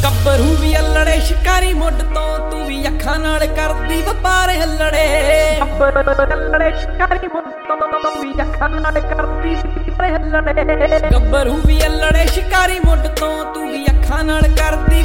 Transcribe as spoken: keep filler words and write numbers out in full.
ਗੱਭਰੂ ਵੀ ਅਲੜੇ ਸ਼ਿਕਾਰੀ ਮੁੱਢ ਤੋਂ ਤੂੰ ਵੀ ਅੱਖਾਂ ਨਾਲ ਕਰਦੀ ਵਪਾਰ ਹੱਲੜੇ ਅਲੜੇ ਸ਼ਿਕਾਰੀ ਮੁੱਢ ਤੋਂ ਤੂੰ ਵੀ ਅੱਖਾਂ ਨਾਲ ਕਰਦੀ ਵਪਾਰ ਹੱਲੜੇ ਗੱਭਰੂ ਵੀ ਅਲੜੇ ਸ਼ਿਕਾਰੀ ਮੁੱਢ ਤੋਂ ਤੂੰ ਵੀ ਅੱਖਾਂ ਨਾਲ ਕਰਦੀ